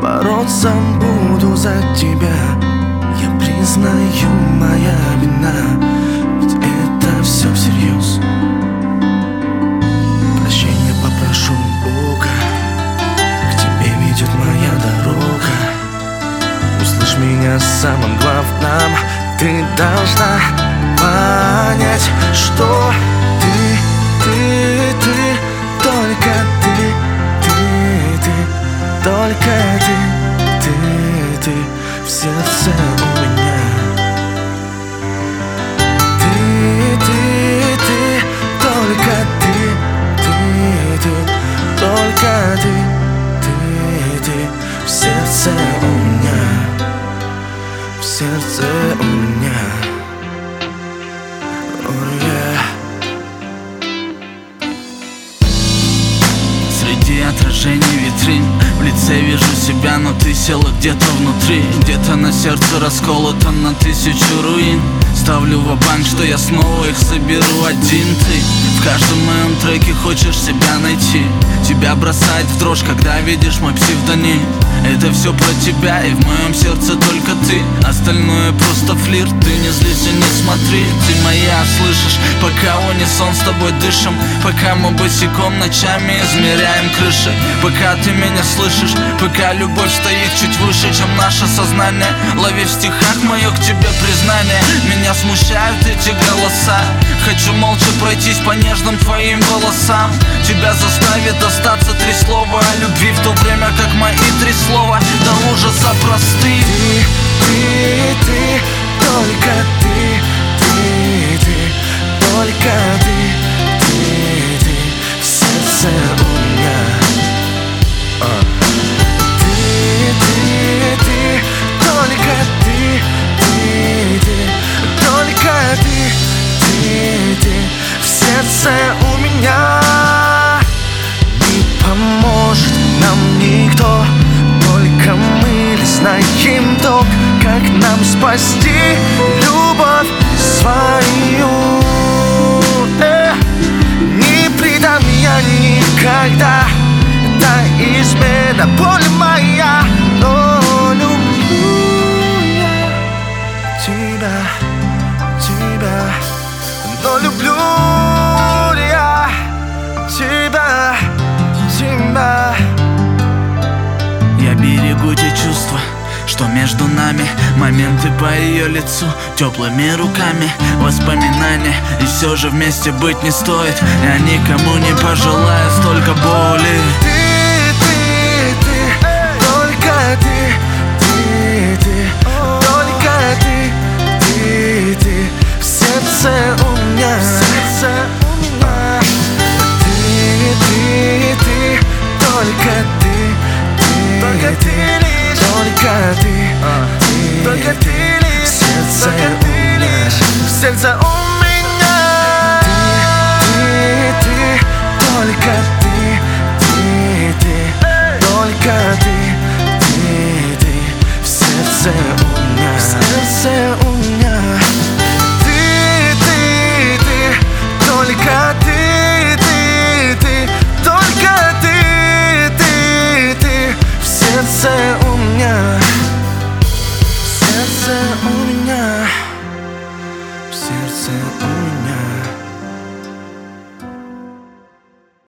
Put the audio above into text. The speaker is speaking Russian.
Бороться буду за тебя. Я признаю, моя вина, ведь это все всерьез. Прощения попрошу Бога, к тебе ведет моя дорога. Услышь меня, самым главным ты должна понять, что ты, только только ты в сердце у меня. Ты, только только ты в сердце у меня, в сердце у меня. Среди отражений витрин в лице вижу себя, но ты села где-то внутри. Где-то на сердце расколото на 1000 руин. Ставлю ва-банк, что я снова их соберу один. Ты в каждом моем треке хочешь себя найти. Тебя бросает в дрожь, когда видишь мой псевдоним. Это все про тебя, и в моем сердце только ты. Остальное просто флирт, ты не злись и не смотри. Ты моя, слышишь, пока в унисон с тобой дышим. Пока мы босиком ночами измеряем крыши. Пока ты меня слышишь, пока любовь стоит чуть выше, чем наше сознание. Лови в стихах мое к тебе признание. Меня смущают эти голоса. Хочу молча пройтись по нежным твоим волосам. Тебя заставит остаться 3 слова о любви, в то время как мои 3 слова до ужаса просты. Ты, только только ты в сердце у меня. Ты, только только ты в сердце у меня. Не поможет нам никто, только мы лишь знаем толк, как нам спасти любовь свою. Не предам я никогда, это измена, боль моя, но люблю я тебя, но люблю я тебя. Я берегу те чувства, что между нами. Моменты по ее лицу, теплыми руками, воспоминания. И все же вместе быть не стоит. Я никому не пожелаю столько боли. Только ты в сердце у меня. Ты, только ты лишь, в сердце у меня. Ты, только ты в сердце у меня, в сердце у меня. Ты, только ты в сердце у меня, в сердце у меня, в сердце у меня.